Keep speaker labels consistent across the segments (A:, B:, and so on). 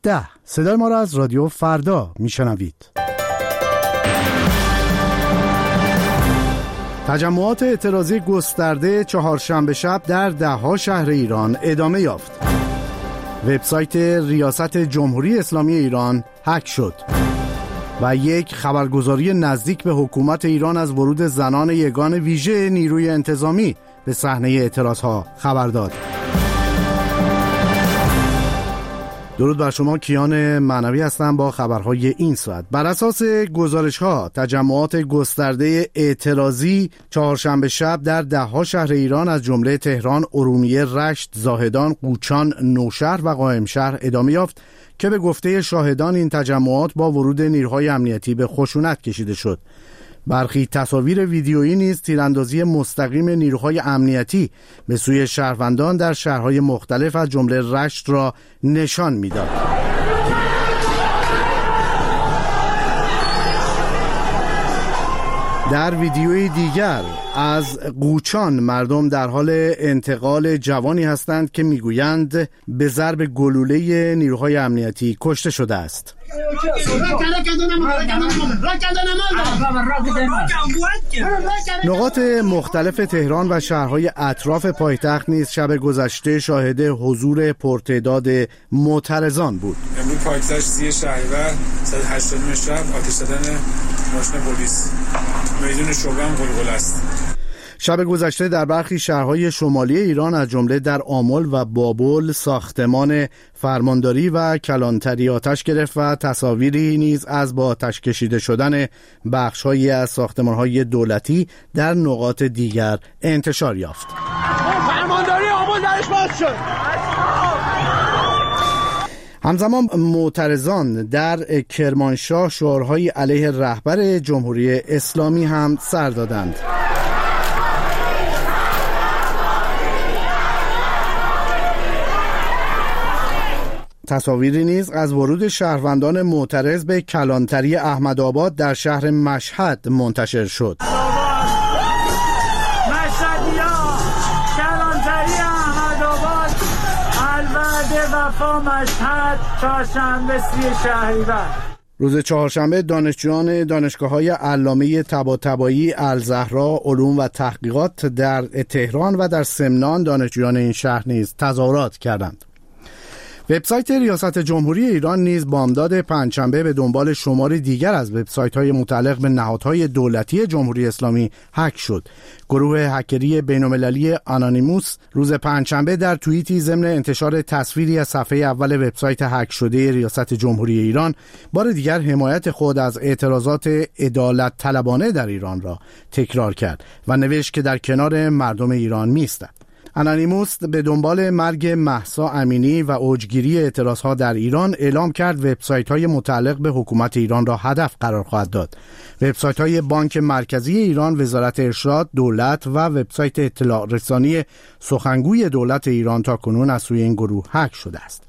A: 10. صدای ما را از رادیو فردا میشنوید. تجمعات اعتراضی گسترده چهارشنبه شب در ده‌ها شهر ایران ادامه یافت. وبسایت ریاست جمهوری اسلامی ایران هک شد و یک خبرگزاری نزدیک به حکومت ایران از ورود زنان یگان ویژه نیروی انتظامی به صحنه اعتراضها خبر داد. درود بر شما، کیان معنوی هستم با خبرهای این ساعت. بر اساس گزارش‌ها تجمعات گسترده اعتراضی چهارشنبه شب در ده‌ها شهر ایران از جمله تهران، ارومیه، رشت، زاهدان، قوچان، نوشهر و قائمشهر ادامه یافت که به گفته شاهدان این تجمعات با ورود نیروهای امنیتی به خشونت کشیده شد. برخی تصاویر ویدیویی نیز تیراندازی مستقیم نیروهای امنیتی به سوی شهروندان در شهرهای مختلف از جمله رشت را نشان می‌داد. در ویدیوی دیگر از قوچان مردم در حال انتقال جوانی هستند که میگویند به ضرب گلوله نیروهای امنیتی کشته شده است. نقاط مختلف تهران و شهرهای اطراف پایتخت نیز شب گذشته شاهد حضور پرتعداد معترضان بود.
B: امروز پایتخت 30 شهریور ساعت 8 شب آتش زدن ماشین پلیس، میدون شعبه هم قلقل است.
A: شب گذشته در برخی شهرهای شمالی ایران از جمله در آمل و بابل ساختمان فرمانداری و کلانتری آتش گرفت و تصاویری نیز از با آتش کشیده شدن بخش‌هایی از ساختمان‌های دولتی در نقاط دیگر انتشار یافت.
C: فرمانداری آمل درش باز شد.
A: همزمان معترضان در کرمانشاه شعارهایی علیه رهبر جمهوری اسلامی هم سر دادند. تصاویری نیز از ورود شهروندان معترض به کلانتری احمدآباد در شهر مشهد منتشر شد.
D: مشهدی‌ها، کلانتری احمدآباد، الوعده وفا مشهد، چهارشنبه 30 شهریور.
A: روز چهارشنبه دانشجویان دانشگاه‌های علامه طباطبایی، الزهرا، علوم و تحقیقات در تهران و در سمنان دانشجویان این شهر نیز تظاهرات کردند. وبسایت ریاست جمهوری ایران نیز بامداد پنجشنبه به دنبال شماری دیگر از وبسایت‌های متعلق به نهادهای دولتی جمهوری اسلامی هک شد. گروه هکری بین‌المللی آنانیموس روز پنجشنبه در توییتی ضمن انتشار تصویری از صفحه اول وبسایت هک شده ریاست جمهوری ایران بار دیگر حمایت خود از اعتراضات عدالت طلبانه در ایران را تکرار کرد و نوشت که در کنار مردم ایران می‌ایستد. آنانیموس به دنبال مرگ مهسا امینی و اوجگیری اعتراضها در ایران اعلام کرد وبسایت‌های متعلق به حکومت ایران را هدف قرار خواهد داد. وبسایت‌های بانک مرکزی ایران، وزارت ارشاد، دولت و وبسایت اطلاع رسانی سخنگوی دولت ایران تاکنون از سوی این گروه هک شده است.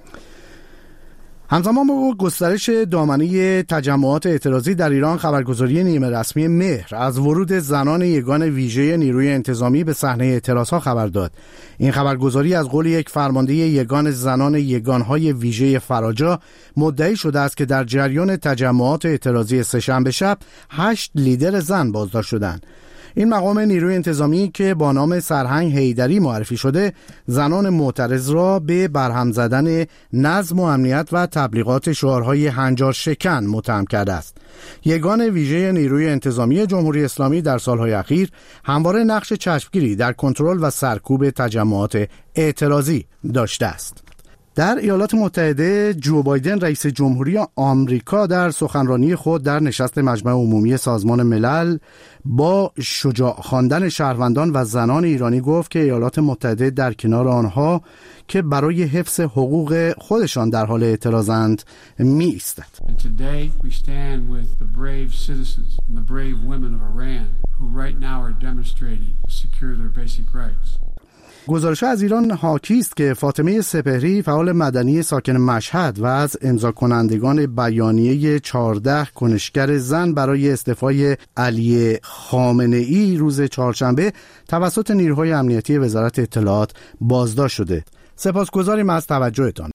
A: همزمان با گسترش دامنه تجمعات اعتراضی در ایران، خبرگزاری نیمه رسمی مهر از ورود زنان یگان ویژه نیروی انتظامی به صحنه اعتراضها خبر داد. این خبرگزاری از قول یک فرمانده یگان زنان یگانهای ویژه فراجا مدعی شده است که در جریان تجمعات اعتراضی سه‌شنبه شب 8 لیدر زن بازداشت شدند. این مقام نیروی انتظامی که با نام سرهنگ حیدری معرفی شده، زنان معترض را به برهم زدن نظم و امنیت و تبلیغات شعارهای هنجار شکن متهم کرده است. یگان ویژه نیروی انتظامی جمهوری اسلامی در سالهای اخیر همواره نقش چشمگیری در کنترل و سرکوب تجمعات اعتراضی داشته است. در ایالات متحده جو بایدن رئیس جمهوری آمریکا در سخنرانی خود در نشست مجمع عمومی سازمان ملل با شجاع خواندن شهروندان و زنان ایرانی گفت که ایالات متحده در کنار آنها که برای حفظ حقوق خودشان در حال اعتراضند می ایستد.
E: Today we stand with the brave citizens and the brave women of Iran who right now are demonstrating to secure their basic rights.
A: گزارش از ایران حاکی است که فاطمه سپهری، فعال مدنی ساکن مشهد و از امضا کنندگان بیانیه 14 کنشگر زن برای استعفای علی خامنه‌ای روز چهارشنبه توسط نیروهای امنیتی وزارت اطلاعات بازداشت شده. سپاسگزاریم از توجهتان.